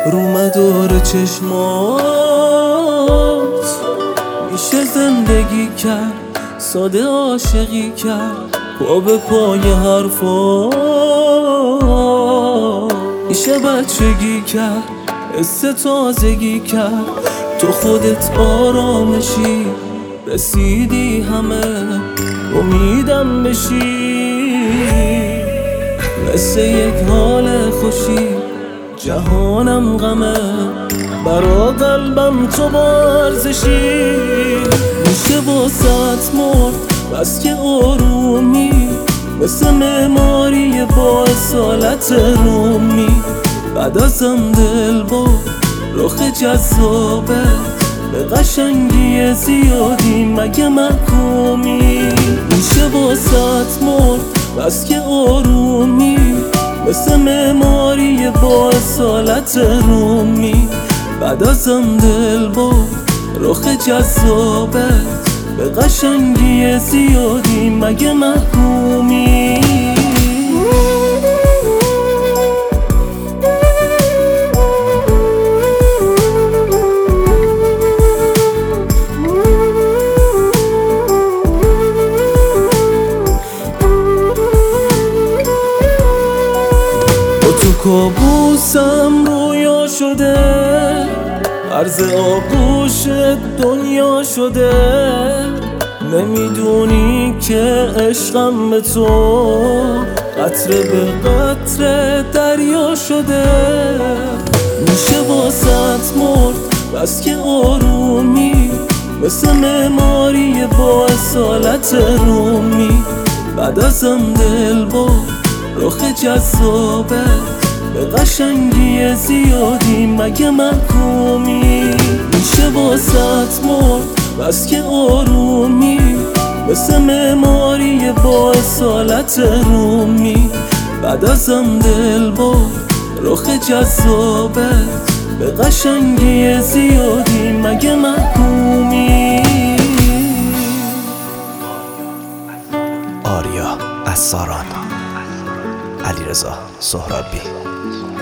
رو مدار چشمات میشه زندگی کرد، ساده عاشقی کرد، پا به پای حرفا میشه بچگی کرد، حس تازگی کرد، تو خودت آرامشی، رسیدی همه امیدم بشی، مثل یک حال خوشی جهانم غمه، برا قلبم تو با ارزشی، میشه واسط مرد بس که آرومی، مثل معماری با اصالت رومی، بعد ازم دل با رخ جذابه، به قشنگی زیادی مگه محکومی، میشه واسط مرد بس که آرومی، مثل معماری با اصالت رومی، بعد ازم دل با رخ جذابت، به قشنگی زیادی مگه محکومی. تو کابوسم رویا شده، عرض آغوش دنیا شده، نمیدونی که عشقم به تو قطره به قطره دریا شده، میشه واسط مرد بس که آرومی، مثل معماری با اصالت رومی، بعد ازم دل با رخ جذابت، به قشنگی زیادی مگه محکومی، میشه واسط مرد بس که آرومی، مثل معماری با اصالت رومی، بعد ازم دل با رخ جذابت، به قشنگی زیادی مگه محکومی. آریا از ساران، علیرضا سهرابی.